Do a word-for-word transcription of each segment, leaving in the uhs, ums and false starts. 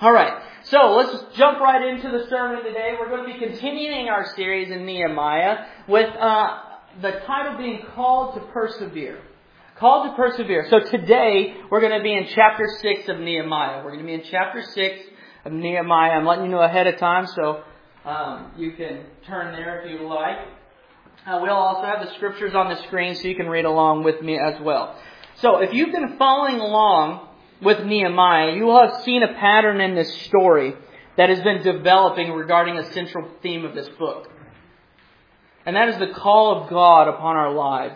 All right, so let's just jump right into the sermon today. We're going to be continuing our series in Nehemiah with uh, the title being Called to Persevere. Called to Persevere. So today we're going to be in chapter six of Nehemiah. We're going to be in chapter six of Nehemiah. I'm letting you know ahead of time, so um, you can turn there if you like. Uh, we'll also have the scriptures on the screen so you can read along with me as well. So if you've been following along with Nehemiah, you will have seen a pattern in this story that has been developing regarding a central theme of this book. And that is the call of God upon our lives.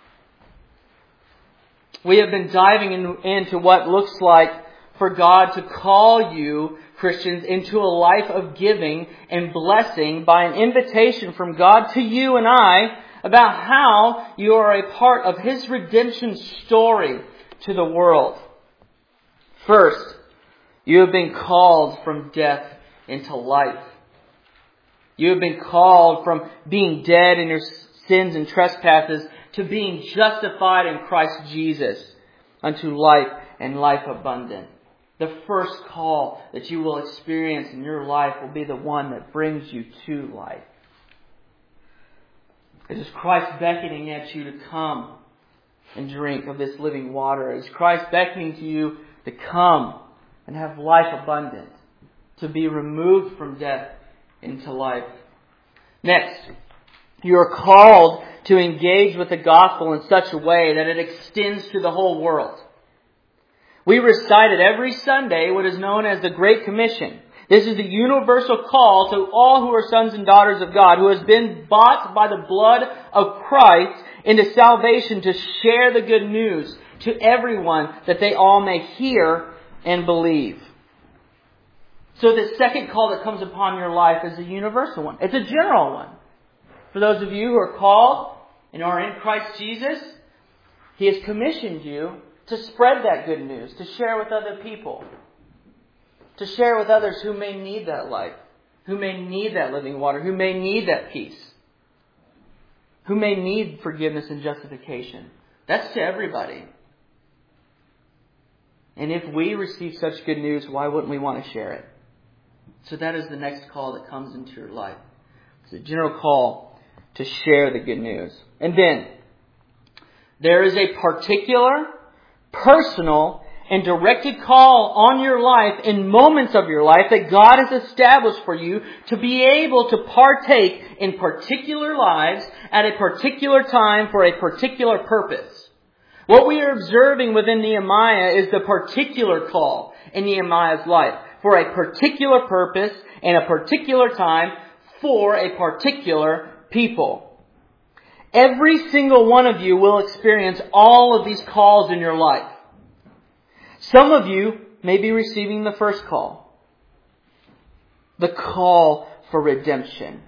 We have been diving in, into what looks like for God to call you, Christians, into a life of giving and blessing by an invitation from God to you and I about how you are a part of His redemption story to the world. First, you have been called from death into life. You have been called from being dead in your sins and trespasses to being justified in Christ Jesus unto life and life abundant. The first call that you will experience in your life will be the one that brings you to life. It is Christ beckoning at you to come and drink of this living water. It is Christ beckoning to you to come and have life abundant, to be removed from death into life. Next, you are called to engage with the gospel in such a way that it extends to the whole world. We recited every Sunday what is known as the Great Commission. This is the universal call to all who are sons and daughters of God, who has been bought by the blood of Christ into salvation, to share the good news to everyone that they all may hear and believe. So the second call that comes upon your life is a universal one. It's a general one. For those of you who are called and are in Christ Jesus, He has commissioned you to spread that good news, to share with other people, to share with others who may need that life, who may need that living water, who may need that peace, who may need forgiveness and justification. That's to everybody. And if we receive such good news, why wouldn't we want to share it? So that is the next call that comes into your life. It's a general call to share the good news. And then, there is a particular, personal, and directed call on your life in moments of your life that God has established for you to be able to partake in particular lives at a particular time for a particular purpose. What we are observing within Nehemiah is the particular call in Nehemiah's life for a particular purpose and a particular time for a particular people. Every single one of you will experience all of these calls in your life. Some of you may be receiving the first call, the call for redemption.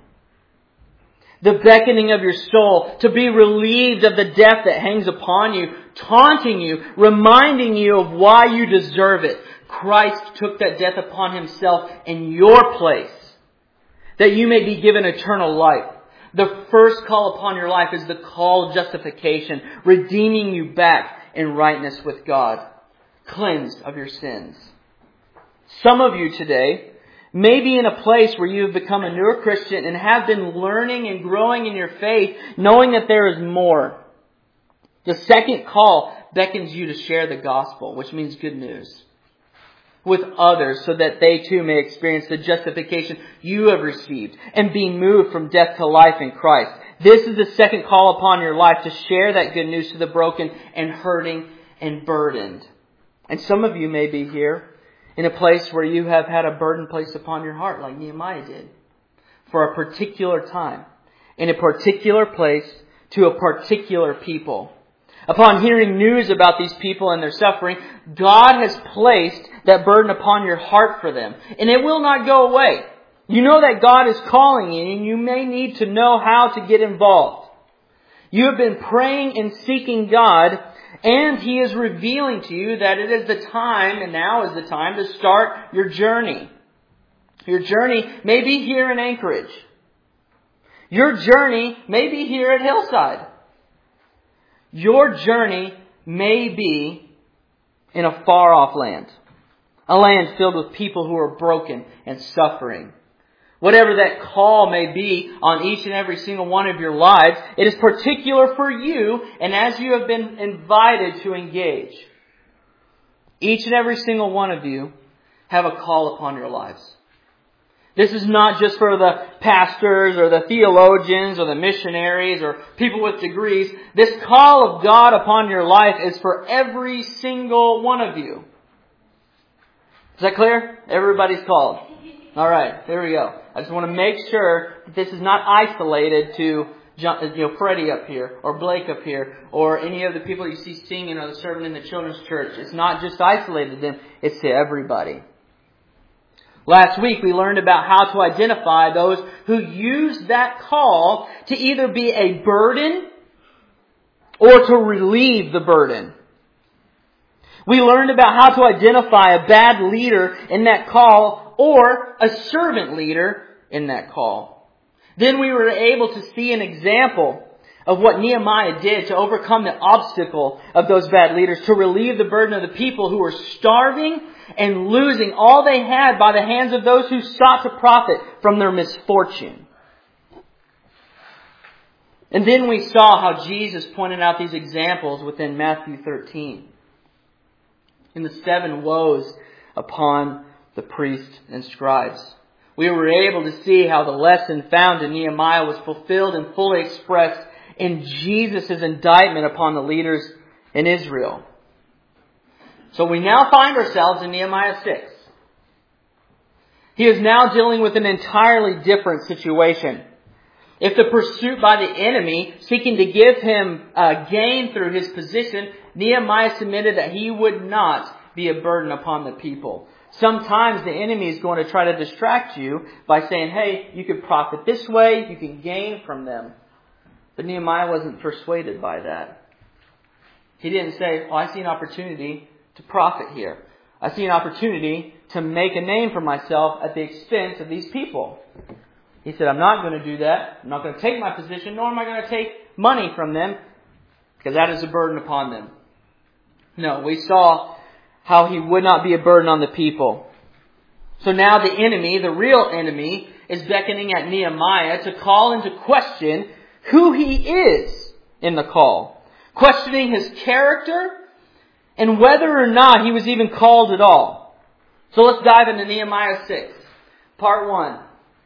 The beckoning of your soul to be relieved of the death that hangs upon you, taunting you, reminding you of why you deserve it. Christ took that death upon Himself in your place, that you may be given eternal life. The first call upon your life is the call of justification, redeeming you back in rightness with God, cleansed of your sins. Some of you today may be in a place where you have become a newer Christian and have been learning and growing in your faith, knowing that there is more. The second call beckons you to share the gospel, which means good news, with others so that they too may experience the justification you have received and be moved from death to life in Christ. This is the second call upon your life, to share that good news to the broken and hurting and burdened. And some of you may be here in a place where you have had a burden placed upon your heart, like Nehemiah did, for a particular time, in a particular place, to a particular people. Upon hearing news about these people and their suffering, God has placed that burden upon your heart for them. And it will not go away. You know that God is calling you, and you may need to know how to get involved. You have been praying and seeking God, and He is revealing to you that it is the time, and now is the time, to start your journey. Your journey may be here in Anchorage. Your journey may be here at Hillside. Your journey may be in a far-off land. A land filled with people who are broken and suffering. Whatever that call may be on each and every single one of your lives, it is particular for you and as you have been invited to engage. Each and every single one of you have a call upon your lives. This is not just for the pastors or the theologians or the missionaries or people with degrees. This call of God upon your life is for every single one of you. Is that clear? Everybody's called. All right, there we go. I just want to make sure that this is not isolated to you know, Freddie up here or Blake up here or any of the people you see singing or serving in the children's church. It's not just isolated to them. It's to everybody. Last week we learned about how to identify those who use that call to either be a burden or to relieve the burden. We learned about how to identify a bad leader in that call or a servant leader in that call. Then we were able to see an example of what Nehemiah did to overcome the obstacle of those bad leaders, to relieve the burden of the people who were starving and losing all they had by the hands of those who sought to profit from their misfortune. And then we saw how Jesus pointed out these examples within Matthew thirteen. In the seven woes upon the priests and scribes. We were able to see how the lesson found in Nehemiah was fulfilled and fully expressed in Jesus' indictment upon the leaders in Israel. So we now find ourselves in Nehemiah six. He is now dealing with an entirely different situation. If the pursuit by the enemy, seeking to give him uh, gain through his position, Nehemiah submitted that he would not be a burden upon the people. Sometimes the enemy is going to try to distract you by saying, hey, you could profit this way, you can gain from them. But Nehemiah wasn't persuaded by that. He didn't say, oh, I see an opportunity to profit here. I see an opportunity to make a name for myself at the expense of these people. He said, I'm not going to do that. I'm not going to take my position, nor am I going to take money from them, because that is a burden upon them. No, we saw how he would not be a burden on the people. So now the enemy, the real enemy, is beckoning at Nehemiah to call into question who he is in the call. Questioning his character and whether or not he was even called at all. So let's dive into Nehemiah six. Part one.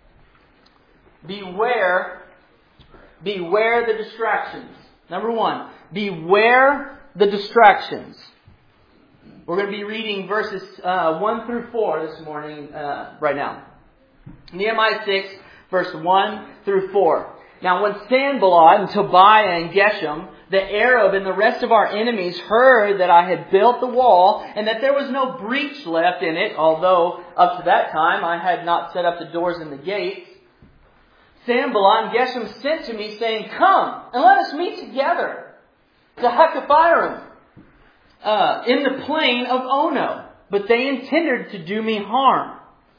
Beware, beware the distractions. Number one, beware the distractions. We're going to be reading verses uh, one through four this morning, uh, right now. Nehemiah six, verse one through four. Now when Sanballat and Tobiah and Geshem, the Arab and the rest of our enemies heard that I had built the wall and that there was no breach left in it, although up to that time I had not set up the doors and the gates, Sanballat and Geshem sent to me saying, come and let us meet together to Hecaphirem uh, in the plain of Ono. But they intended to do me harm.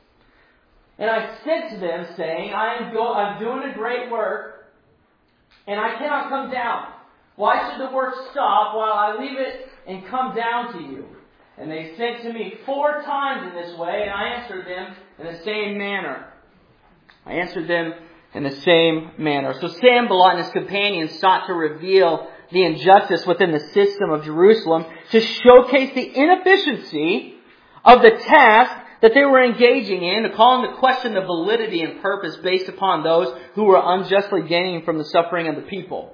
And I said to them, saying, I am go- I'm doing a great work, and I cannot come down. Why should the work stop while I leave it and come down to you? And they sent to me four times in this way, and I answered them in the same manner. I answered them in the same manner. So Sanballat and his companions sought to reveal the injustice within the system of Jerusalem to showcase the inefficiency of the task that they were engaging in, to call into question the validity and purpose based upon those who were unjustly gaining from the suffering of the people.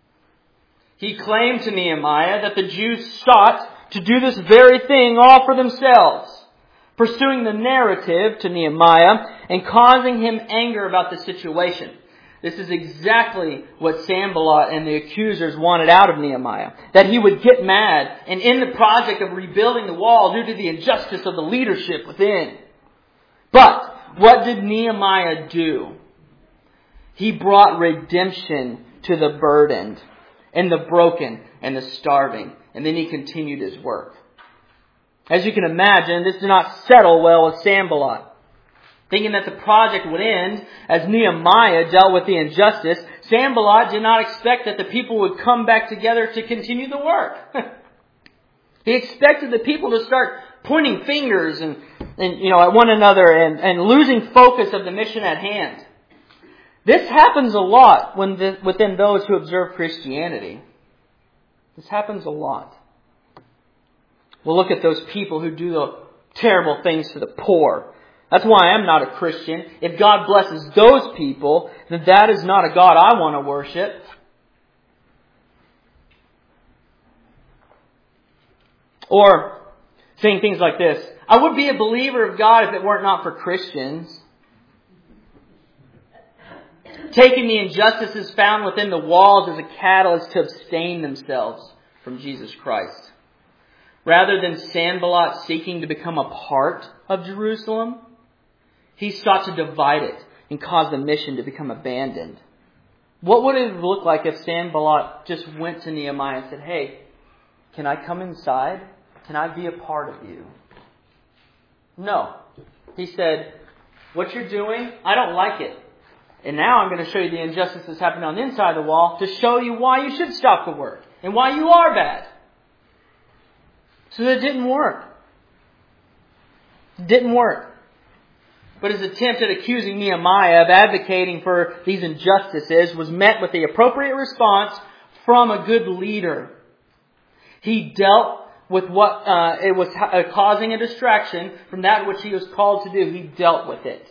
He claimed to Nehemiah that the Jews sought to do this very thing all for themselves, pursuing the narrative to Nehemiah and causing him anger about the situation. This is exactly what Sanballat and the accusers wanted out of Nehemiah. That he would get mad and end the project of rebuilding the wall due to the injustice of the leadership within. But what did Nehemiah do? He brought redemption to the burdened and the broken and the starving. And then he continued his work. As you can imagine, this did not settle well with Sanballat. Thinking that the project would end as Nehemiah dealt with the injustice, Sanballat did not expect that the people would come back together to continue the work. He expected the people to start pointing fingers and, and you know, at one another and, and losing focus of the mission at hand. This happens a lot when the, within those who observe Christianity. This happens a lot. We'll look at those people who do the terrible things to the poor. That's why I'm not a Christian. If God blesses those people, then that is not a God I want to worship. Or saying things like this: I would be a believer of God if it weren't not for Christians. Taking the injustices found within the walls as a catalyst to abstain themselves from Jesus Christ. Rather than Sanballat seeking to become a part of Jerusalem, he sought to divide it and cause the mission to become abandoned. What would it look like if Sanballat just went to Nehemiah and said, hey, can I come inside? Can I be a part of you? No. He said, what you're doing, I don't like it. And now I'm going to show you the injustices happening on the inside of the wall to show you why you should stop the work and why you are bad. So that didn't work. It didn't work. But his attempt at accusing Nehemiah of advocating for these injustices was met with the appropriate response from a good leader. He dealt with what uh, it was uh, causing a distraction from that which he was called to do. He dealt with it.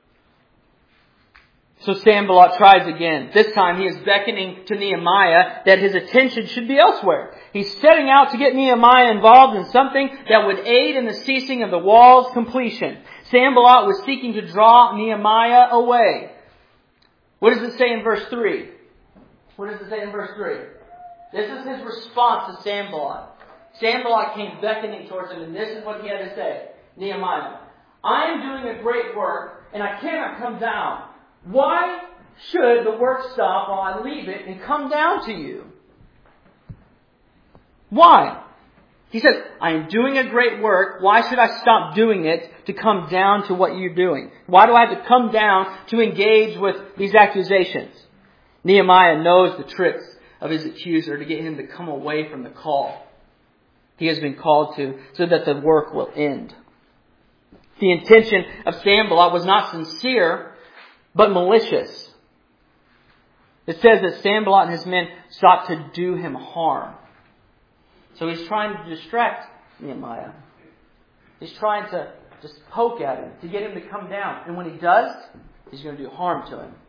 So Sanballat tries again. This time he is beckoning to Nehemiah that his attention should be elsewhere. He's setting out to get Nehemiah involved in something that would aid in the ceasing of the wall's completion. Sanballat was seeking to draw Nehemiah away. What does it say in verse three? What does it say in verse three? This is his response to Sanballat. Sanballat came beckoning towards him, and this is what he had to say. Nehemiah, I am doing a great work, and I cannot come down. Why should the work stop while I leave it and come down to you? Why? He says, I am doing a great work. Why should I stop doing it to come down to what you're doing? Why do I have to come down to engage with these accusations? Nehemiah knows the tricks of his accuser to get him to come away from the call he has been called to so that the work will end. The intention of Sanballat was not sincere, but malicious. It says that Sanballat and his men sought to do him harm. So he's trying to distract Nehemiah. He's trying to just poke at him, to get him to come down. And when he does, he's going to do harm to him.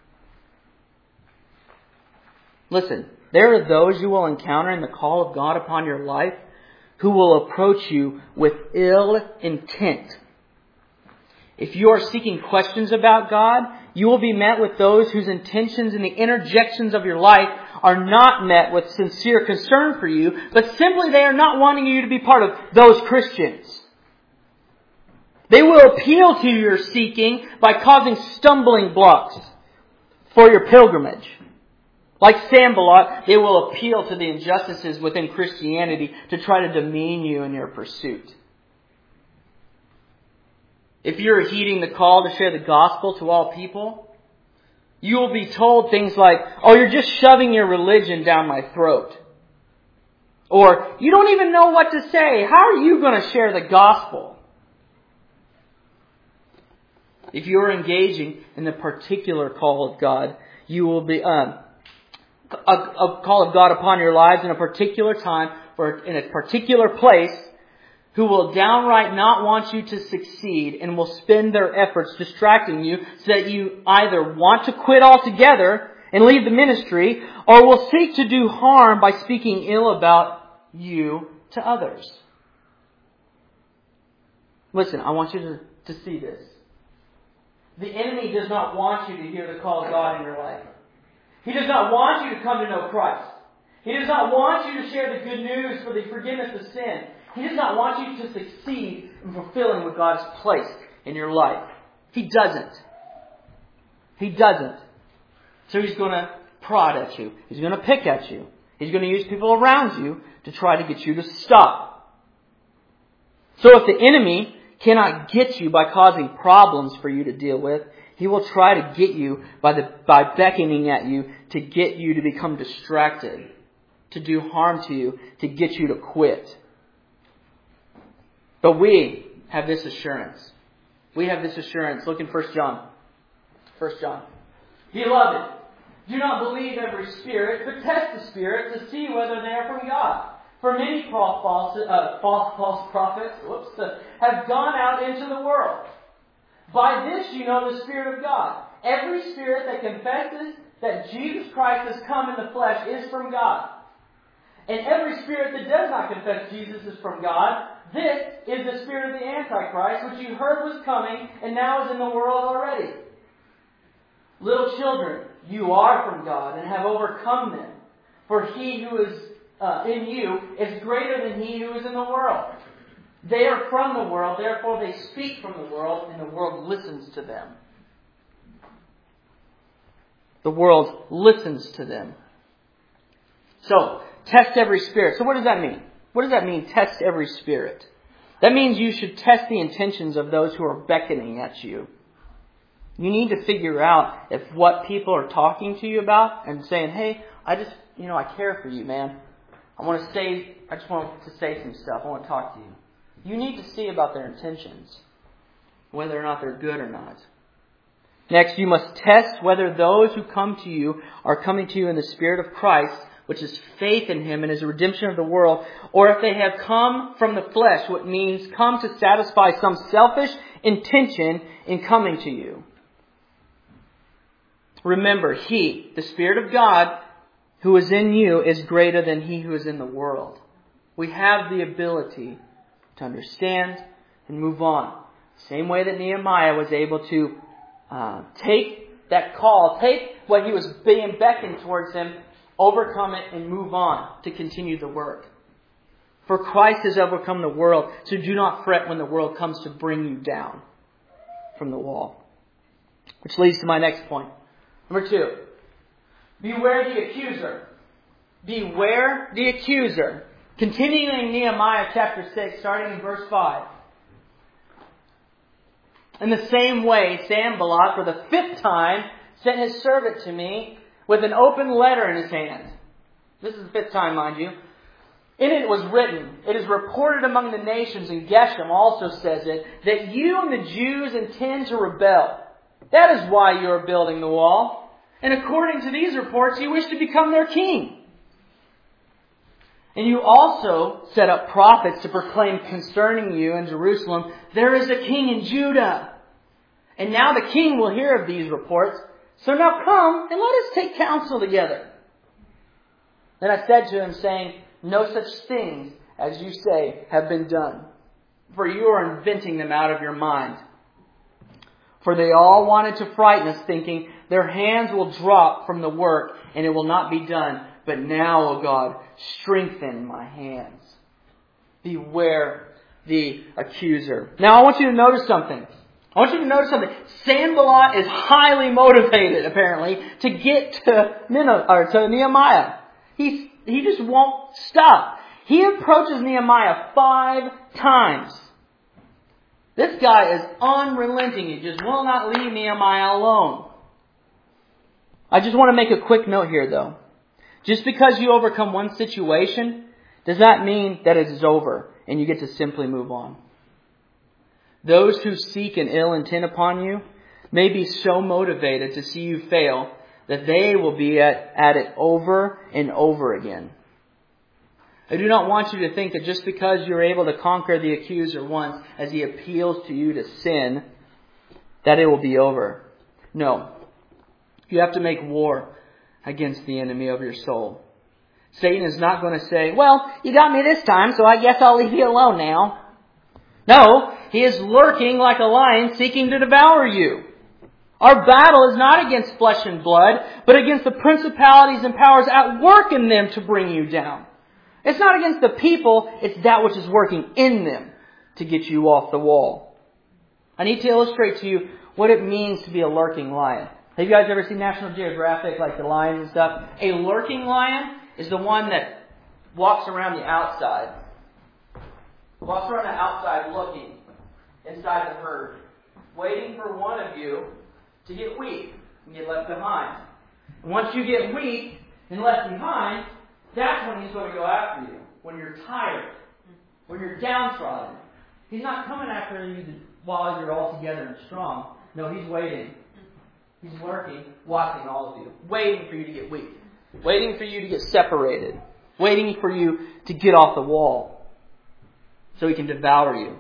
Listen, there are those you will encounter in the call of God upon your life who will approach you with ill intent. If you are seeking questions about God, you will be met with those whose intentions in the interjections of your life are not met with sincere concern for you, but simply they are not wanting you to be part of those Christians. They will appeal to your seeking by causing stumbling blocks for your pilgrimage. Like Sanballat, they will appeal to the injustices within Christianity to try to demean you in your pursuit. If you're heeding the call to share the gospel to all people, you will be told things like, oh, you're just shoving your religion down my throat. Or, you don't even know what to say. How are you going to share the gospel? If you're engaging in the particular call of God, you will be, um, a, a call of God upon your lives in a particular time or in a particular place, who will downright not want you to succeed and will spend their efforts distracting you so that you either want to quit altogether and leave the ministry or will seek to do harm by speaking ill about you to others. Listen, I want you to, to see this. The enemy does not want you to hear the call of God in your life. He does not want you to come to know Christ. He does not want you to share the good news for the forgiveness of sin. He does not want you to succeed in fulfilling what God has placed in your life. He doesn't. He doesn't. So he's going to prod at you. He's going to pick at you. He's going to use people around you to try to get you to stop. So if the enemy cannot get you by causing problems for you to deal with, he will try to get you by the by beckoning at you to get you to become distracted, to do harm to you, to get you to quit. But we have this assurance. We have this assurance. Look in First John. First John. Beloved, do not believe every spirit, but test the spirits to see whether they are from God. For many false, false, uh, false, false prophets whoops, uh, have gone out into the world. By this you know the Spirit of God. Every spirit that confesses that Jesus Christ has come in the flesh is from God. And every spirit that does not confess Jesus is from God. This is the spirit of the Antichrist, which you heard was coming and now is in the world already. Little children, you are from God and have overcome them. For he who is uh, in you is greater than he who is in the world. They are from the world, therefore they speak from the world, and the world listens to them. The world listens to them. So, test every spirit. So what does that mean? What does that mean, test every spirit? That means you should test the intentions of those who are beckoning at you. You need to figure out if what people are talking to you about and saying, hey, I just, you know, I care for you, man. I want to say, I just want to say some stuff. I want to talk to you. You need to see about their intentions, whether or not they're good or not. Next, you must test whether those who come to you are coming to you in the Spirit of Christ, which is faith in Him and His redemption of the world, or if they have come from the flesh, which means come to satisfy some selfish intention in coming to you. Remember, He, the Spirit of God, who is in you, is greater than he who is in the world. We have the ability to understand and move on. Same way that Nehemiah was able to uh, take that call, take what he was being beckoned towards him, overcome it, and move on to continue the work. For Christ has overcome the world, so do not fret when the world comes to bring you down from the wall. Which leads to my next point. Number two. Beware the accuser. Beware the accuser. Continuing Nehemiah chapter six, starting in verse five. In the same way, Sanballat, for the fifth time, sent his servant to me with an open letter in his hand. This is the fifth time, mind you. In it was written, it is reported among the nations, and Geshem also says it, that you and the Jews intend to rebel. That is why you are building the wall. And according to these reports, you wish to become their king. And you also set up prophets to proclaim concerning you in Jerusalem, there is a king in Judah. And now the king will hear of these reports. So now come and let us take counsel together. Then I said to him, saying, no such things as you say have been done, for you are inventing them out of your mind. For they all wanted to frighten us, thinking, their hands will drop from the work and it will not be done. But now, O God, strengthen my hands. Beware the accuser. Now I want you to notice something. I want you to notice something. Sanballat is highly motivated, apparently, to get to, Nineveh, or to Nehemiah. He's, he just won't stop. He approaches Nehemiah five times. This guy is unrelenting. He just will not leave Nehemiah alone. I just want to make a quick note here, though. Just because you overcome one situation does not mean that it is over and you get to simply move on. Those who seek an ill intent upon you may be so motivated to see you fail that they will be at, at it over and over again. I do not want you to think that just because you're able to conquer the accuser once as he appeals to you to sin, that it will be over. No. You have to make war against the enemy of your soul. Satan is not going to say, well, you got me this time, so I guess I'll leave you alone now. No, he is lurking like a lion seeking to devour you. Our battle is not against flesh and blood, but against the principalities and powers at work in them to bring you down. It's not against the people, it's that which is working in them to get you off the wall. I need to illustrate to you what it means to be a lurking lion. Have you guys ever seen National Geographic, like the lions and stuff? A lurking lion is the one that walks around the outside. Walks around the outside looking inside the herd, waiting for one of you to get weak and get left behind. And once you get weak and left behind, that's when he's going to go after you. When you're tired. When you're downtrodden. He's not coming after you while you're all together and strong. No, He's waiting. He's working, watching all of you, waiting for you to get weak, waiting for you to get separated, waiting for you to get off the wall so He can devour you.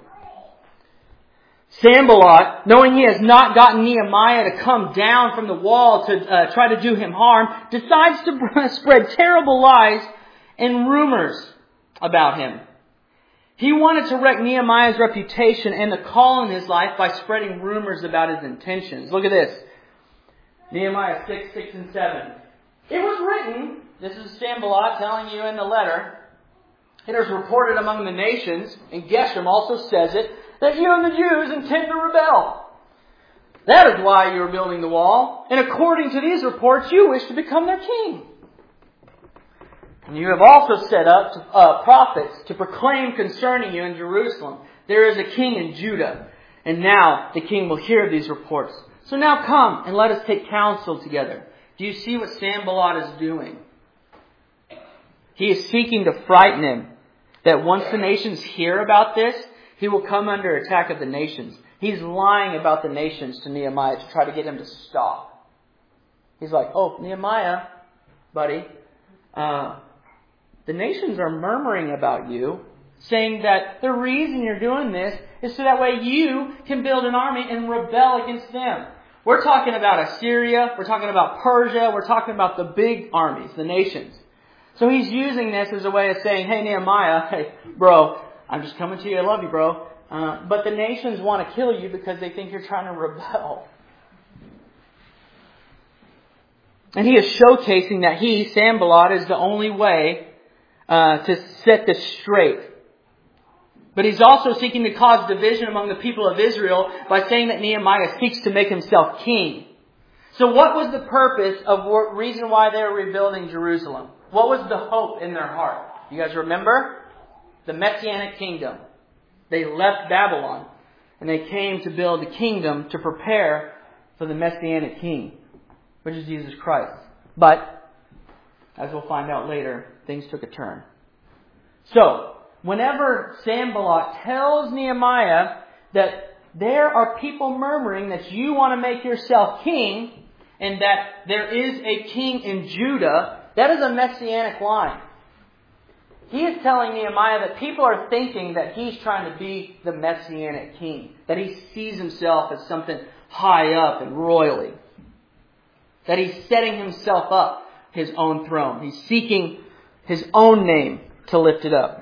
Sanballat, knowing he has not gotten Nehemiah to come down from the wall to uh, try to do him harm, decides to spread terrible lies and rumors about him. He wanted to wreck Nehemiah's reputation and the call in his life by spreading rumors about his intentions. Look at this. Nehemiah six, six and seven. It was written, this is Sanballat telling you in the letter, it is reported among the nations, and Geshem also says it, that you and the Jews intend to rebel. That is why you are building the wall. And according to these reports, you wish to become their king. And you have also set up uh, prophets to proclaim concerning you in Jerusalem. There is a king in Judah. And now the king will hear these reports. So now come and let us take counsel together. Do you see what Sanballat is doing? He is seeking to frighten him. That once the nations hear about this, he will come under attack of the nations. He's lying about the nations to Nehemiah to try to get him to stop. He's like, oh, Nehemiah, buddy, uh, the nations are murmuring about you, saying that the reason you're doing this is so that way you can build an army and rebel against them. We're talking about Assyria, we're talking about Persia, we're talking about the big armies, the nations. So he's using this as a way of saying, hey, Nehemiah, hey, bro, I'm just coming to you. I love you, bro. Uh, but the nations want to kill you because they think you're trying to rebel. And he is showcasing that he, Sanballat, is the only way uh, to set this straight. But he's also seeking to cause division among the people of Israel by saying that Nehemiah seeks to make himself king. So what was the purpose of what reason why they were rebuilding Jerusalem? What was the hope in their heart? You guys remember? The Messianic kingdom. They left Babylon and they came to build a kingdom to prepare for the Messianic king, which is Jesus Christ. But, as we'll find out later, things took a turn. So, whenever Sanballat tells Nehemiah that there are people murmuring that you want to make yourself king and that there is a king in Judah, that is a Messianic line. He is telling Nehemiah that people are thinking that he's trying to be the Messianic king. That he sees himself as something high up and royally. That he's setting himself up his own throne. He's seeking his own name to lift it up.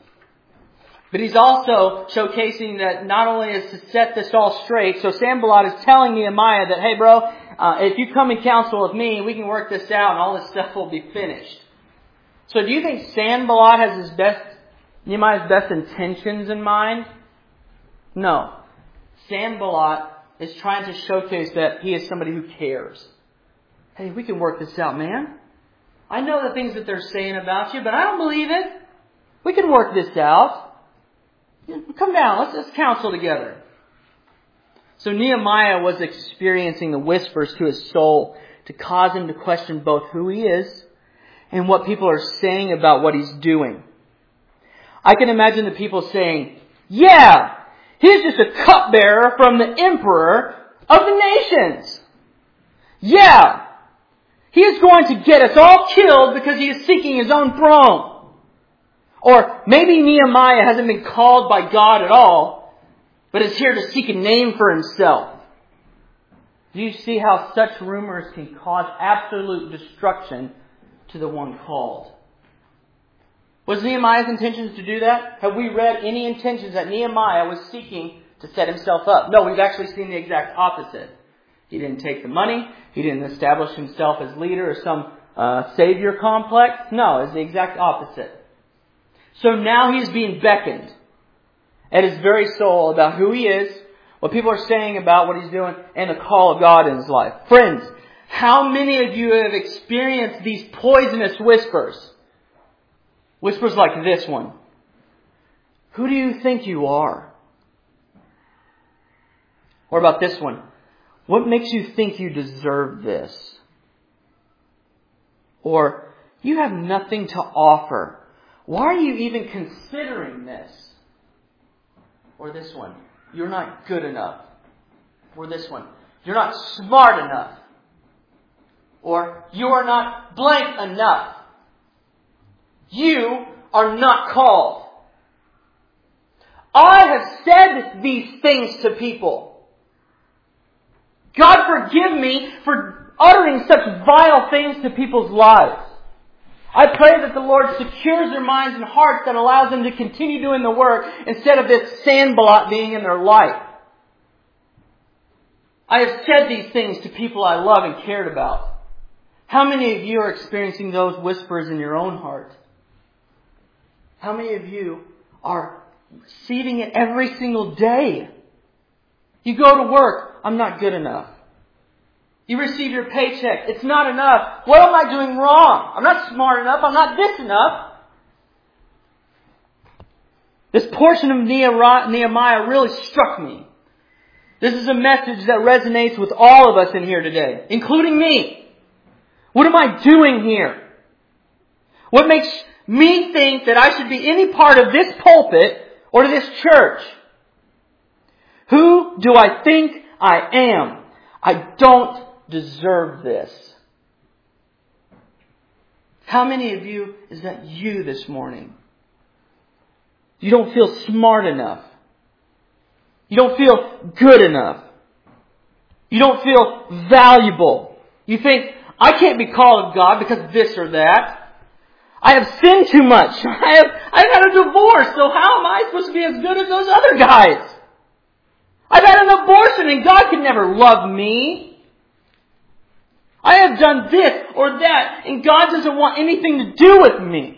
But he's also showcasing that not only is to set this all straight, so Sanballat is telling Nehemiah that, hey bro, uh, if you come in counsel with me, we can work this out and all this stuff will be finished. So do you think Sanballat has his best, Nehemiah's best intentions in mind? No. Sanballat is trying to showcase that he is somebody who cares. Hey, we can work this out, man. I know the things that they're saying about you, but I don't believe it. We can work this out. Come down, let's, let's counsel together. So Nehemiah was experiencing the whispers to his soul to cause him to question both who he is and what people are saying about what he's doing. I can imagine the people saying, yeah, he's just a cupbearer from the emperor of the nations. Yeah, he is going to get us all killed because he is seeking his own throne. Or maybe Nehemiah hasn't been called by God at all, but is here to seek a name for himself. Do you see how such rumors can cause absolute destruction to the one called? Was Nehemiah's intentions to do that? Have we read any intentions that Nehemiah was seeking to set himself up? No, we've actually seen the exact opposite. He didn't take the money. He didn't establish himself as leader or some uh, savior complex. No, it's the exact opposite. So now he's being beckoned at his very soul about who he is, what people are saying about what he's doing, and the call of God in his life. Friends, how many of you have experienced these poisonous whispers? Whispers like this one. Who do you think you are? Or about this one. What makes you think you deserve this? Or, you have nothing to offer. Why are you even considering this? Or this one, you're not good enough. Or this one, you're not smart enough. Or you are not blank enough. You are not called. I have said these things to people. God forgive me for uttering such vile things to people's lives. I pray that the Lord secures their minds and hearts that allows them to continue doing the work instead of this sandblot being in their life. I have said these things to people I love and cared about. How many of you are experiencing those whispers in your own heart? How many of you are receiving it every single day? You go to work, I'm not good enough. You receive your paycheck, it's not enough. What am I doing wrong? I'm not smart enough, I'm not this enough. This portion of Nehemiah really struck me. This is a message that resonates with all of us in here today, including me. What am I doing here? What makes me think that I should be any part of this pulpit or to this church? Who do I think I am? I don't deserve this. How many of you is that you this morning? You don't feel smart enough. You don't feel good enough. You don't feel valuable. You think, I can't be called of God because of this or that. I have sinned too much. I have, I've had a divorce, so how am I supposed to be as good as those other guys? I've had an abortion and God can never love me. I have done this or that and God doesn't want anything to do with me.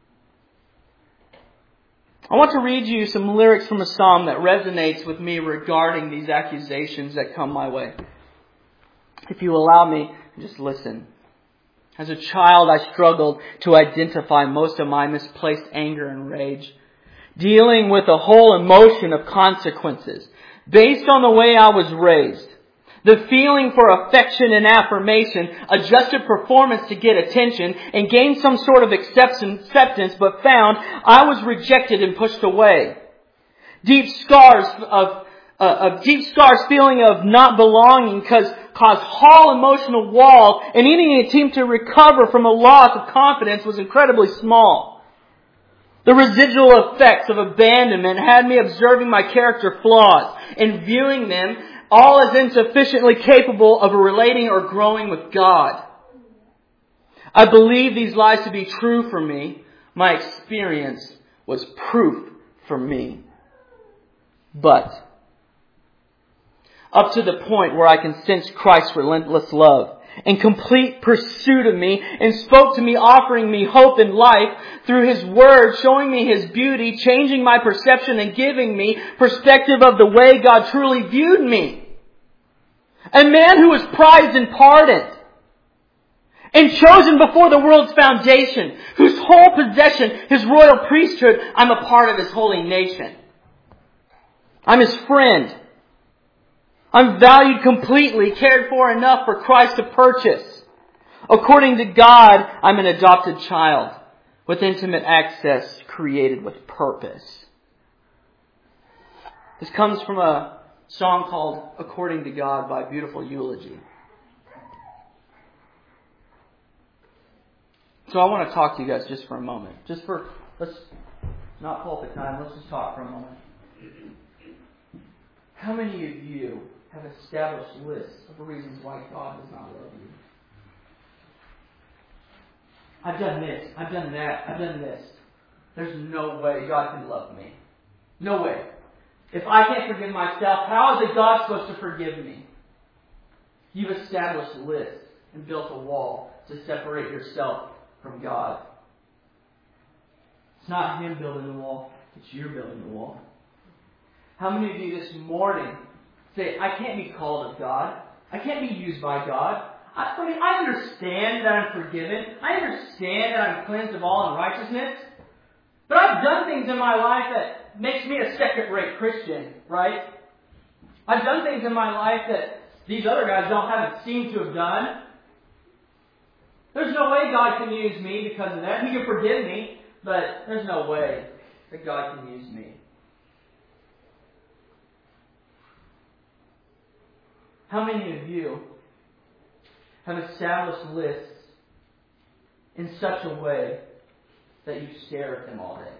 I want to read you some lyrics from a psalm that resonates with me regarding these accusations that come my way. If you allow me, just listen. As a child, I struggled to identify most of my misplaced anger and rage, dealing with a whole emotion of consequences based on the way I was raised. The feeling for affection and affirmation, adjusted performance to get attention, and gained some sort of acceptance, but found I was rejected and pushed away. Deep scars of, uh, a deep scars feeling of not belonging cause, caused whole emotional walls, and any attempt to recover from a loss of confidence was incredibly small. The residual effects of abandonment had me observing my character flaws and viewing them all as insufficiently capable of relating or growing with God. I believe these lies to be true for me. My experience was proof for me. But up to the point where I can sense Christ's relentless love and complete pursuit of me and spoke to me, offering me hope and life through His Word, showing me His beauty, changing my perception and giving me perspective of the way God truly viewed me. A man who was prized and pardoned and chosen before the world's foundation, whose whole possession, His royal priesthood, I'm a part of His holy nation. I'm His friend. I'm valued completely, cared for enough for Christ to purchase. According to God, I'm an adopted child with intimate access created with purpose. This comes from a song called According to God by Beautiful Eulogy. So I want to talk to you guys just for a moment. Just for, let's not pulpit time, let's just talk for a moment. How many of you have established lists of reasons why God does not love you? I've done this, I've done that, I've done this. There's no way God can love me. No way. If I can't forgive myself, how is a God supposed to forgive me? You've established lists and built a wall to separate yourself from God. It's not Him building the wall, it's you building the wall. How many of you this morning say, I can't be called of God. I can't be used by God. I, I mean, I understand that I'm forgiven. I understand that I'm cleansed of all unrighteousness. But I've done things in my life that makes me a second-rate Christian, right? I've done things in my life that these other guys don't haven't seemed to have done. There's no way God can use me because of that. He can forgive me, but there's no way that God can use me. How many of you have established lists in such a way that you stare at them all day?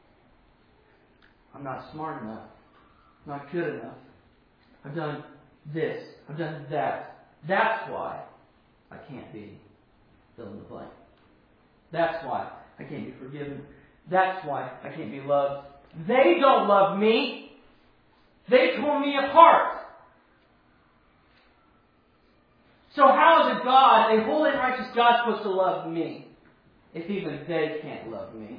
I'm not smart enough. I'm not good enough. I've done this. I've done that. That's why I can't be fill in the blank. That's why I can't be forgiven. That's why I can't be loved. They don't love me. They tore me apart. So how is a God, a holy and righteous God, supposed to love me if even they can't love me?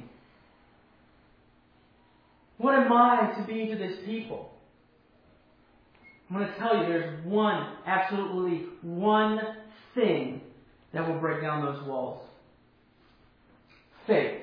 What am I to be to this people? I'm going to tell you there's one, absolutely one thing that will break down those walls. Faith.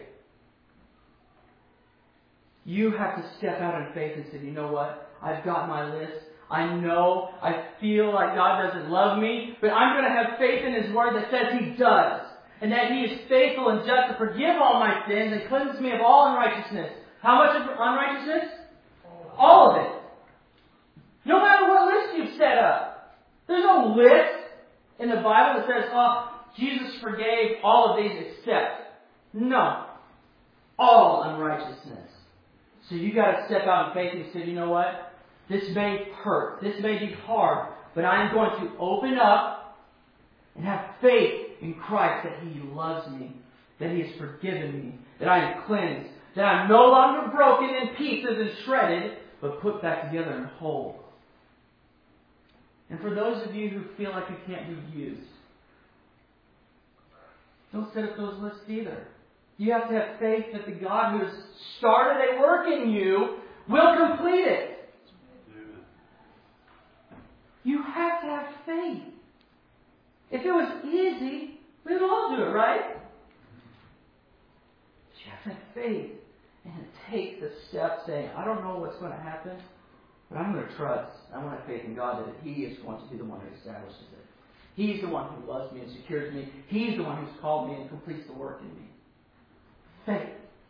You have to step out in faith and say, you know what? I've got my list. I know, I feel like God doesn't love me, but I'm going to have faith in His Word that says He does. And that He is faithful and just to forgive all my sins and cleanse me of all unrighteousness. How much of unrighteousness? All of it. No matter what list you've set up. There's no list in the Bible that says, oh, Jesus forgave all of these except. No. All unrighteousness. So you got to step out in faith and say, you know what? This may hurt. This may be hard. But I am going to open up and have faith in Christ that He loves me. That He has forgiven me. That I am cleansed. That I'm no longer broken in pieces and shredded, but put back together and whole. And for those of you who feel like you can't be used, don't set up those lists either. You have to have faith that the God who has started a work in you will complete it. You have to have faith. If it was easy, we would all do it, right? But you have to have faith and take the step saying, I don't know what's going to happen, but I'm going to trust. I want to have faith in God that He is going to be the one who establishes it. He's the one who loves me and secures me. He's the one who's called me and completes the work in me. Faith.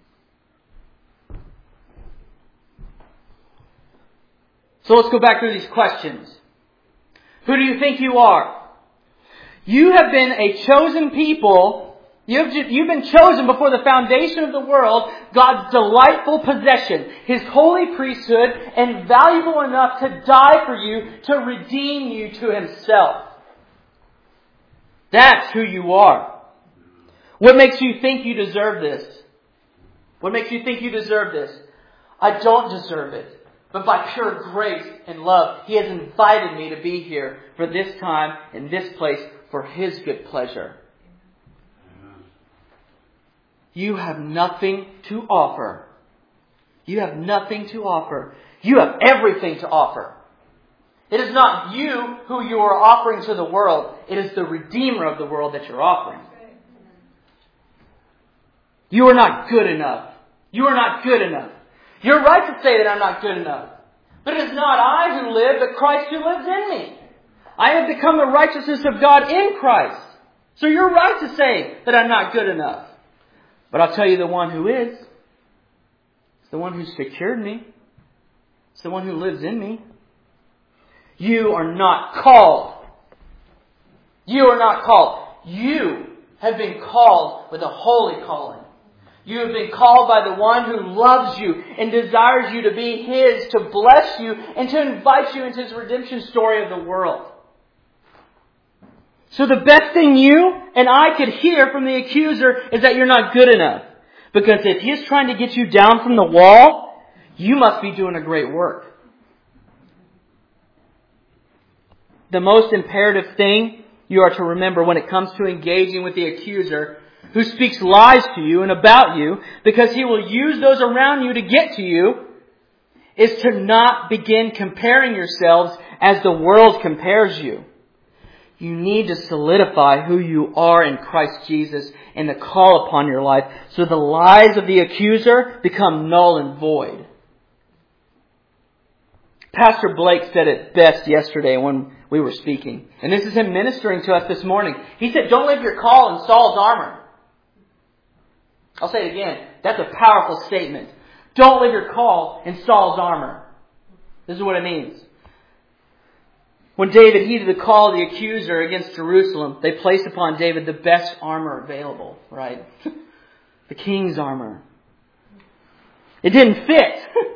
So let's go back through these questions. Who do you think you are? You have been a chosen people. You've, you've been chosen before the foundation of the world, God's delightful possession, His holy priesthood, and valuable enough to die for you, to redeem you to Himself. That's who you are. What makes you think you deserve this? What makes you think you deserve this? I don't deserve it. But by pure grace and love, He has invited me to be here for this time in this place for His good pleasure. Amen. You have nothing to offer. You have nothing to offer. You have everything to offer. It is not you who you are offering to the world. It is the Redeemer of the world that you're offering. You are not good enough. You are not good enough. You're right to say that I'm not good enough. But it is not I who live, but Christ who lives in me. I have become the righteousness of God in Christ. So you're right to say that I'm not good enough. But I'll tell you the one who is. It's the one who secured me. It's the one who lives in me. You are not called. You are not called. You have been called with a holy calling. You have been called by the one who loves you and desires you to be His, to bless you and to invite you into His redemption story of the world. So the best thing you and I could hear from the accuser is that you're not good enough. Because if he's trying to get you down from the wall, you must be doing a great work. The most imperative thing you are to remember when it comes to engaging with the accuser who speaks lies to you and about you, because he will use those around you to get to you, is to not begin comparing yourselves as the world compares you. You need to solidify who you are in Christ Jesus and the call upon your life, so the lies of the accuser become null and void. Pastor Blake said it best yesterday when we were speaking. And this is him ministering to us this morning. He said, don't leave your call in Saul's armor. I'll say it again. That's a powerful statement. Don't leave your call in Saul's armor. This is what it means. When David heeded the call of the accuser against Jerusalem, they placed upon David the best armor available, right? The king's armor. It didn't fit.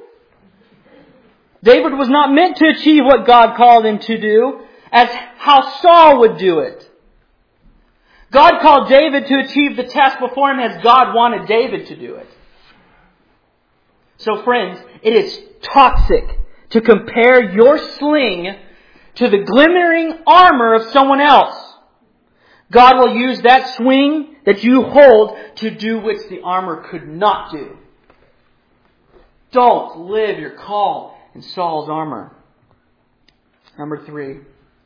David was not meant to achieve what God called him to do as how Saul would do it. God called David to achieve the task before him as God wanted David to do it. So friends, it is toxic to compare your sling to the glimmering armor of someone else. God will use that swing that you hold to do which the armor could not do. Don't live your call in Saul's armor. Number three.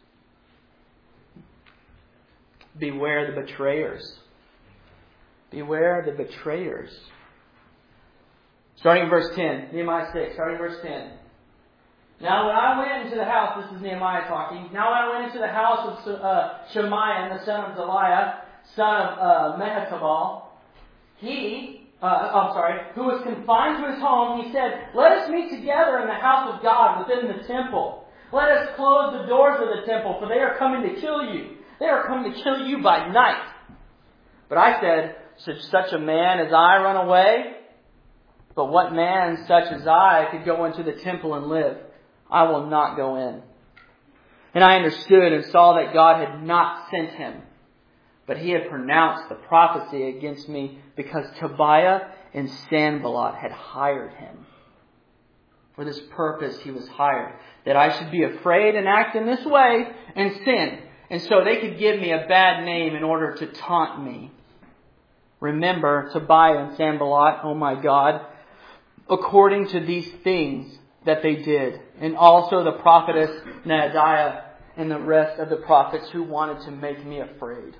Beware the betrayers. Beware the betrayers. Starting in verse ten. Nehemiah six. Starting in verse ten. Now when I went into the house, this is Nehemiah talking. Now when I went into the house of uh, Shemaiah, the son of Deliah, son of uh, Mehetabel, he, uh, I'm sorry, who was confined to his home, he said, "Let us meet together in the house of God within the temple. Let us close the doors of the temple, for they are coming to kill you. They are coming to kill you by night." But I said, "Should such a man as I run away? But what man such as I could go into the temple and live? I will not go in." And I understood and saw that God had not sent him, but he had pronounced the prophecy against me because Tobiah and Sanballat had hired him. For this purpose he was hired, that I should be afraid and act in this way and sin. And so they could give me a bad name in order to taunt me. Remember Tobiah and Sanballat, oh my God, according to these things that they did. And also the prophetess Noadiah and the rest of the prophets who wanted to make me afraid.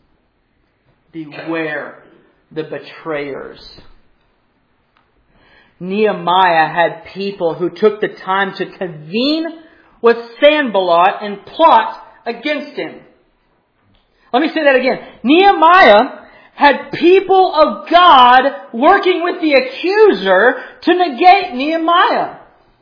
Beware the betrayers. Nehemiah had people who took the time to convene with Sanballat and plot against him. Let me say that again. Nehemiah had people of God working with the accuser to negate Nehemiah.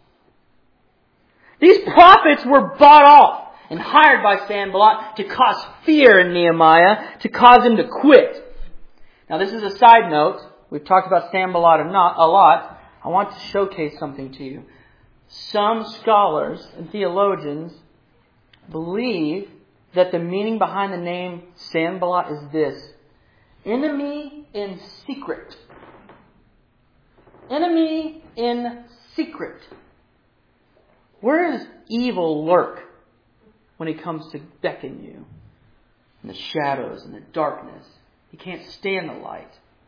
These prophets were bought off and hired by Sanballat to cause fear in Nehemiah, to cause him to quit. Now this is a side note. We've talked about Sanballat a lot. I want to showcase something to you. Some scholars and theologians believe that the meaning behind the name Sanballat is this: enemy in secret. Enemy in secret. Where does evil lurk when it comes to beckon you? In the shadows, in the darkness. He can't stand the light.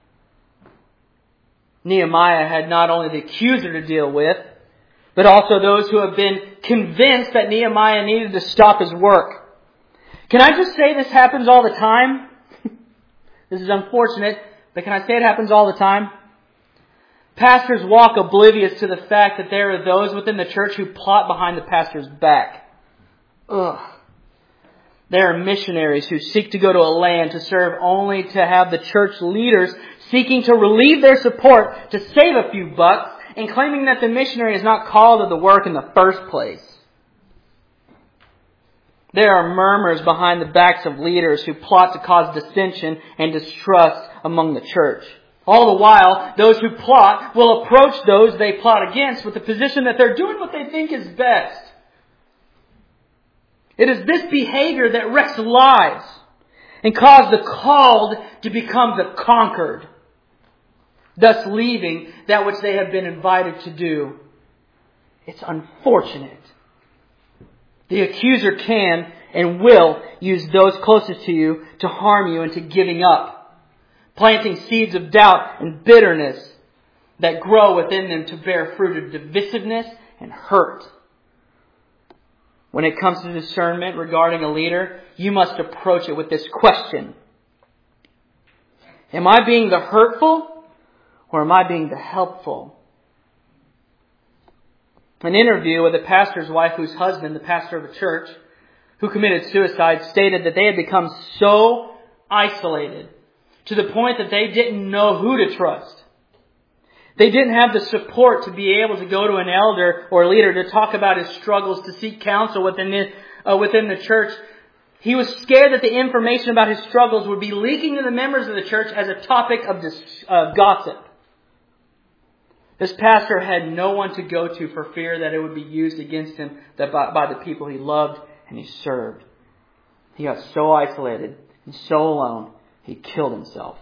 Nehemiah had not only the accuser to deal with, but also those who have been convinced that Nehemiah needed to stop his work. Can I just say this happens all the time? This is unfortunate, but can I say it happens all the time? Pastors walk oblivious to the fact that there are those within the church who plot behind the pastor's back. Ugh. There are missionaries who seek to go to a land to serve only to have the church leaders seeking to relieve their support to save a few bucks and claiming that the missionary is not called to the work in the first place. There are murmurs behind the backs of leaders who plot to cause dissension and distrust among the church. All the while, those who plot will approach those they plot against with the position that they're doing what they think is best. It is this behavior that wrecks lives and causes the called to become the conquered, thus leaving that which they have been invited to do. It's unfortunate. The accuser can and will use those closest to you to harm you into giving up, planting seeds of doubt and bitterness that grow within them to bear fruit of divisiveness and hurt. When it comes to discernment regarding a leader, you must approach it with this question: am I being the hurtful or am I being the helpful? An interview with a pastor's wife whose husband, the pastor of a church, who committed suicide, stated that they had become so isolated to the point that they didn't know who to trust. They didn't have the support to be able to go to an elder or leader to talk about his struggles, to seek counsel within his, uh, within the church. He was scared that the information about his struggles would be leaking to the members of the church as a topic of dis, uh, gossip. This pastor had no one to go to for fear that it would be used against him that by, by the people he loved and he served. He got so isolated and so alone, he killed himself.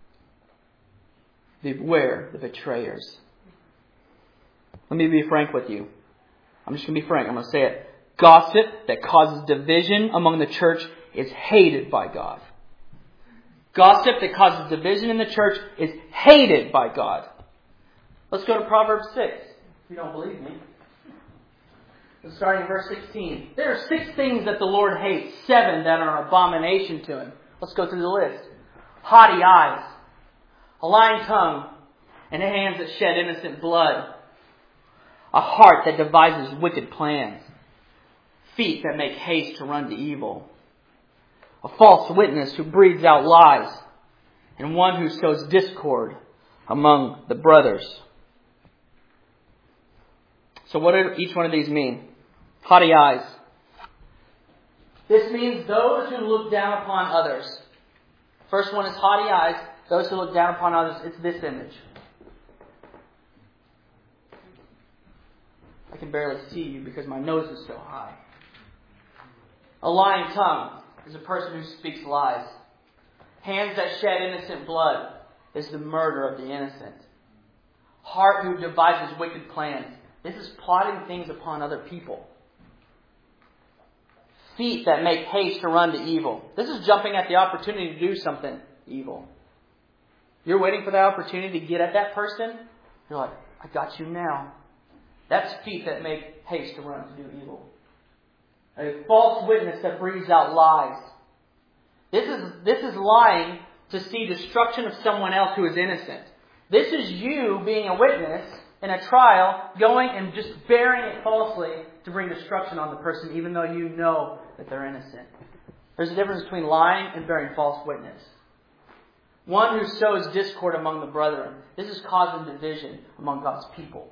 Beware the betrayers. Let me be frank with you. I'm just going to be frank. I'm going to say it. Gossip that causes division among the church is hated by God. Gossip that causes division in the church is hated by God. Let's go to Proverbs six, if you don't believe me. Starting in verse sixteen. There are six things that the Lord hates, seven that are an abomination to Him. Let's go through the list. Haughty eyes, a lying tongue, and hands that shed innocent blood. A heart that devises wicked plans. Feet that make haste to run to evil. A false witness who breathes out lies. And one who sows discord among the brothers. So what do each one of these mean? Haughty eyes. This means those who look down upon others. First one is haughty eyes. Those who look down upon others. It's this image. I can barely see you because my nose is so high. A lying tongue is a person who speaks lies. Hands that shed innocent blood is the murder of the innocent. Heart who devises wicked plans. This is plotting things upon other people. Feet that make haste to run to evil. This is jumping at the opportunity to do something evil. You're waiting for the opportunity to get at that person. You're like, I got you now. That's feet that make haste to run to do evil. A false witness that breathes out lies. This is, this is lying to see destruction of someone else who is innocent. This is you being a witness in a trial, going and just bearing it falsely to bring destruction on the person, even though you know that they're innocent. There's a difference between lying and bearing false witness. One who sows discord among the brethren. This is causing division among God's people.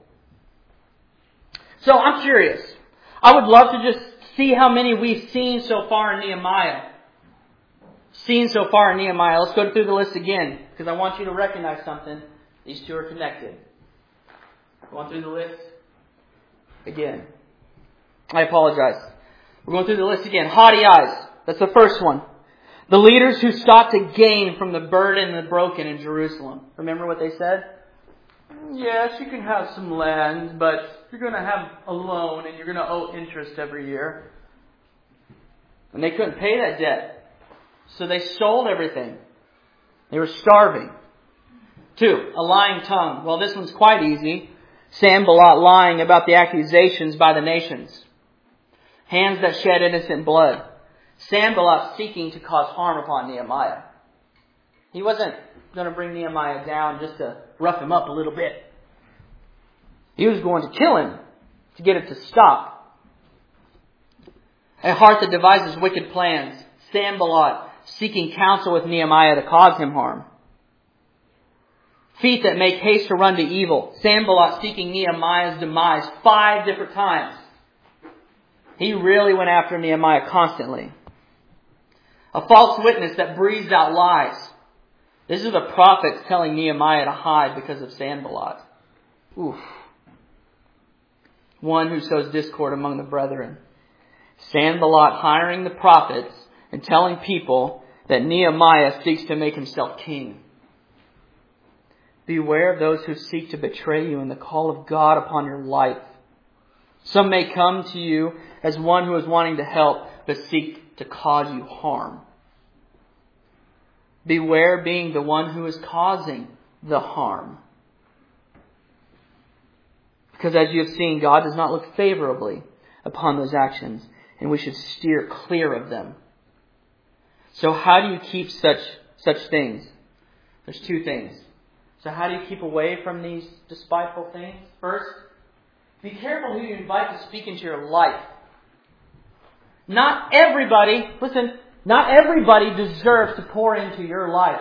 So I'm curious. I would love to just see how many we've seen so far in Nehemiah. Seen so far in Nehemiah. Let's go through the list again, because I want you to recognize something. These two are connected. Going through the list again. I apologize. We're going through the list again. Haughty eyes. That's the first one. The leaders who sought to gain from the burden and the broken in Jerusalem. Remember what they said? Yes, you can have some land, but you're going to have a loan and you're going to owe interest every year. And they couldn't pay that debt. So they sold everything. They were starving. Two, a lying tongue. Well, this one's quite easy. Sanballat lying about the accusations by the nations. Hands that shed innocent blood. Sanballat seeking to cause harm upon Nehemiah. He wasn't going to bring Nehemiah down just to rough him up a little bit. He was going to kill him to get it to stop. A heart that devises wicked plans. Sanballat seeking counsel with Nehemiah to cause him harm. Feet that make haste to run to evil. Sanballat seeking Nehemiah's demise five different times. He really went after Nehemiah constantly. A false witness that breathes out lies. This is the prophets telling Nehemiah to hide because of Sanballat. Oof. One who sows discord among the brethren. Sanballat hiring the prophets and telling people that Nehemiah seeks to make himself king. Beware of those who seek to betray you in the call of God upon your life. Some may come to you as one who is wanting to help, but seek to cause you harm. Beware being the one who is causing the harm. Because as you have seen, God does not look favorably upon those actions, and we should steer clear of them. So how do you keep such such things? There's two things. So how do you keep away from these despiteful things? First, be careful who you invite to speak into your life. Not everybody, listen, not everybody deserves to pour into your life.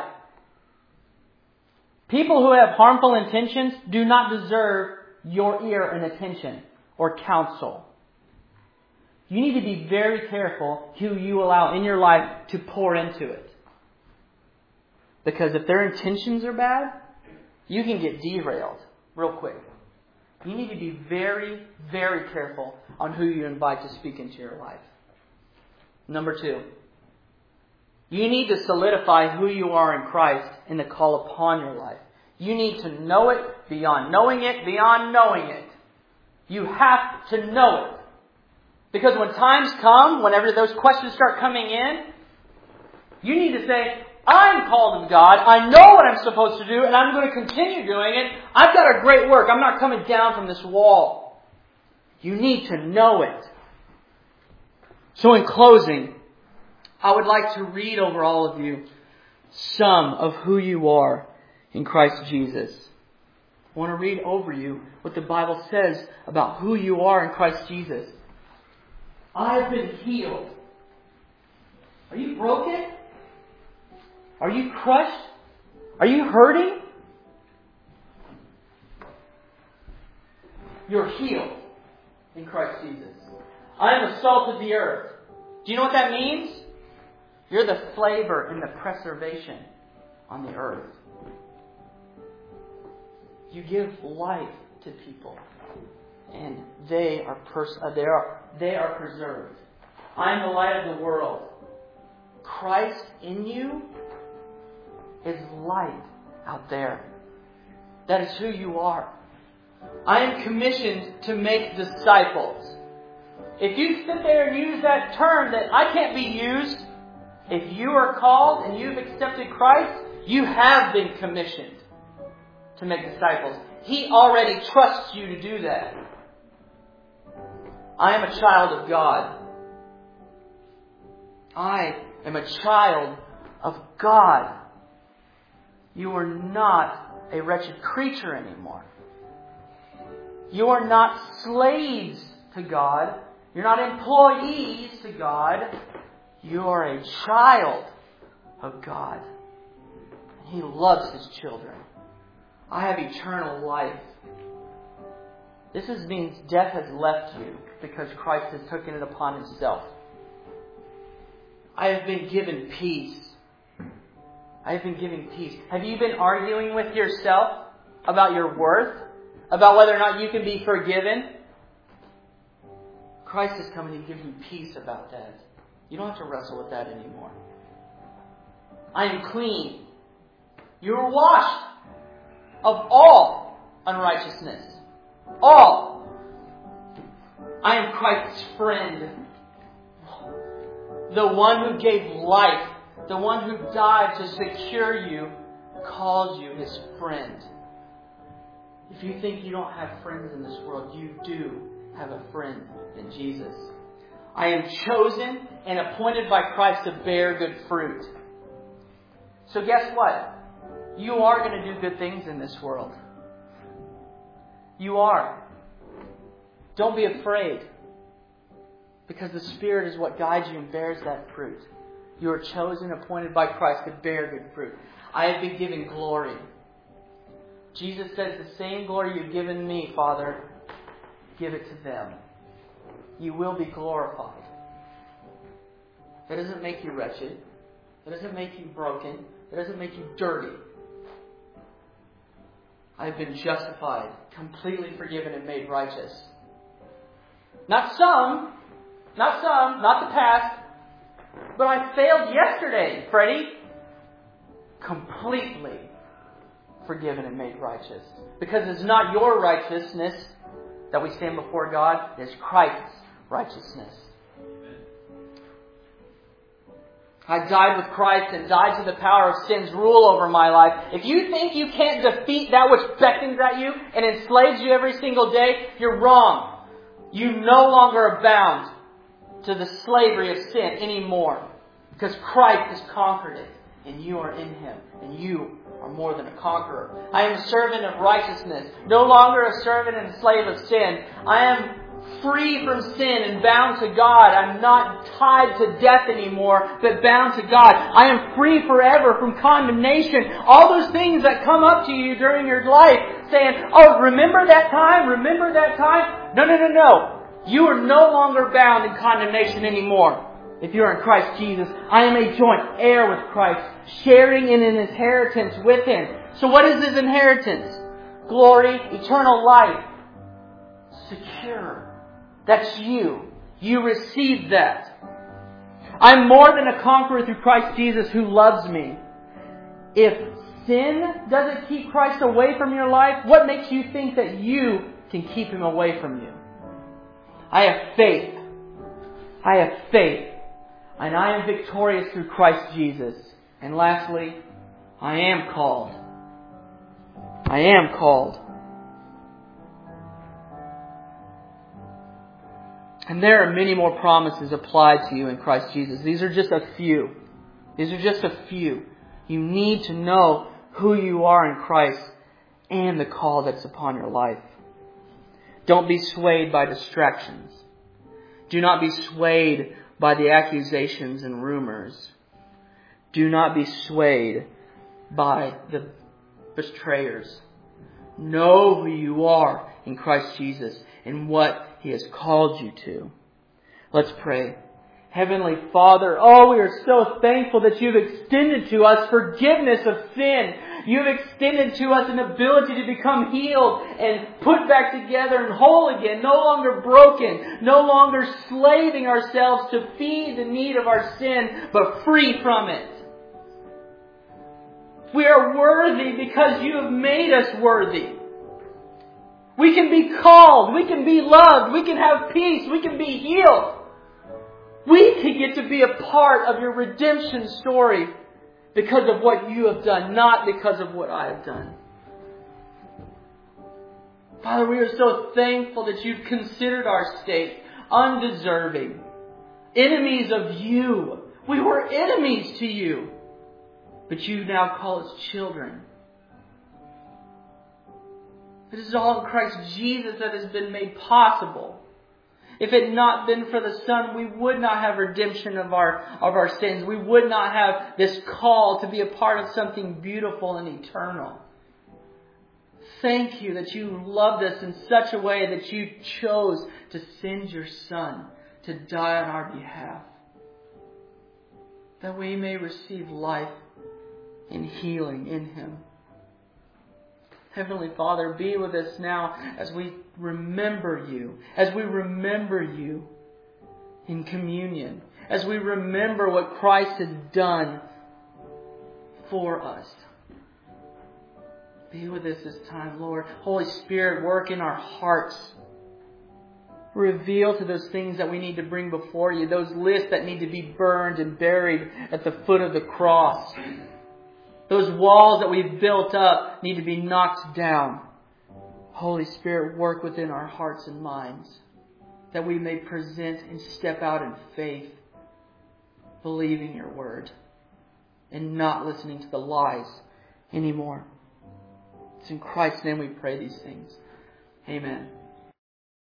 People who have harmful intentions do not deserve your ear and attention or counsel. You need to be very careful who you allow in your life to pour into it. Because if their intentions are bad, you can get derailed real quick. You need to be very, very careful on who you invite to speak into your life. Number two, you need to solidify who you are in Christ in the call upon your life. You need to know it beyond knowing it, beyond knowing it. You have to know it. Because when times come, whenever those questions start coming in, you need to say, I'm called of God. I know what I'm supposed to do, and I'm going to continue doing it. I've got a great work. I'm not coming down from this wall. You need to know it. So in closing, I would like to read over all of you some of who you are in Christ Jesus. I want to read over you what the Bible says about who you are in Christ Jesus. I've been healed. Are you broken? Are you crushed? Are you hurting? You're healed in Christ Jesus. I am the salt of the earth. Do you know what that means? You're the flavor and the preservation on the earth. You give life to people, and they are pers- uh, they are they are preserved. I am the light of the world. Christ in you is light out there. That is who you are. I am commissioned to make disciples. If you sit there and use that term that I can't be used, if you are called and you've accepted Christ, you have been commissioned to make disciples. He already trusts you to do that. I am a child of God. I am a child of God. You are not a wretched creature anymore. You are not slaves to God. You're not employees to God. You are a child of God. And He loves His children. I have eternal life. This is, means death has left you because Christ has taken it upon Himself. I have been given peace. I have been given peace. Have you been arguing with yourself about your worth? About whether or not you can be forgiven? Christ is coming to give you peace about that. You don't have to wrestle with that anymore. I am clean. You are washed of all unrighteousness. All. I am Christ's friend. The one who gave life, the one who died to secure you, calls you His friend. If you think you don't have friends in this world, you do have a friend in Jesus. I am chosen and appointed by Christ to bear good fruit. So guess what? You are going to do good things in this world. You are. Don't be afraid. Because the Spirit is what guides you and bears that fruit. You are chosen, appointed by Christ to bear good fruit. I have been given glory. Jesus says, the same glory you've given me, Father, give it to them. You will be glorified. That doesn't make you wretched. That doesn't make you broken. That doesn't make you dirty. I have been justified, completely forgiven and made righteous. Not some, not some, not the past, but I failed yesterday, Freddie. Completely forgiven and made righteous. Because it's not your righteousness that we stand before God, it's Christ's righteousness. I died with Christ and died to the power of sin's rule over my life. If you think you can't defeat that which beckons at you and enslaves you every single day, you're wrong. You no longer are bound to the slavery of sin anymore. Because Christ has conquered it. And you are in Him. And you are more than a conqueror. I am a servant of righteousness. No longer a servant and slave of sin. I am free from sin and bound to God. I'm not tied to death anymore, but bound to God. I am free forever from condemnation. All those things that come up to you during your life saying, oh, remember that time? Remember that time? No, no, no, no. You are no longer bound in condemnation anymore. If you're in Christ Jesus, I am a joint heir with Christ, sharing in an inheritance with Him. So what is His inheritance? Glory, eternal life. Secure. That's you. You receive that. I'm more than a conqueror through Christ Jesus who loves me. If sin doesn't keep Christ away from your life, what makes you think that you can keep Him away from you? I have faith. I have faith. And I am victorious through Christ Jesus. And lastly, I am called. I am called. And there are many more promises applied to you in Christ Jesus. These are just a few. These are just a few. You need to know who you are in Christ and the call that's upon your life. Don't be swayed by distractions. Do not be swayed by the accusations and rumors. Do not be swayed by the betrayers. Know who you are in Christ Jesus and what He has called you to. Let's pray. Heavenly Father, oh, we are so thankful that You've extended to us forgiveness of sin. You've extended to us an ability to become healed and put back together and whole again, no longer broken, no longer slaving ourselves to feed the need of our sin, but free from it. We are worthy because You have made us worthy. We can be called, we can be loved, we can have peace, we can be healed. We can get to be a part of Your redemption story because of what You have done, not because of what I have done. Father, we are so thankful that You've considered our state undeserving, enemies of You. We were enemies to You, but You now call us children. It is all in Christ Jesus that has been made possible. If it had not been for the Son, we would not have redemption of our, of our sins. We would not have this call to be a part of something beautiful and eternal. Thank You that You loved us in such a way that You chose to send Your Son to die on our behalf, that we may receive life and healing in Him. Heavenly Father, be with us now as we remember You, as we remember You in communion, as we remember what Christ has done for us. Be with us this time, Lord. Holy Spirit, work in our hearts. Reveal to those things that we need to bring before You, those lists that need to be burned and buried at the foot of the cross. Those walls that we've built up need to be knocked down. Holy Spirit, work within our hearts and minds that we may present and step out in faith, believing Your word and not listening to the lies anymore. It's in Christ's name we pray these things. Amen.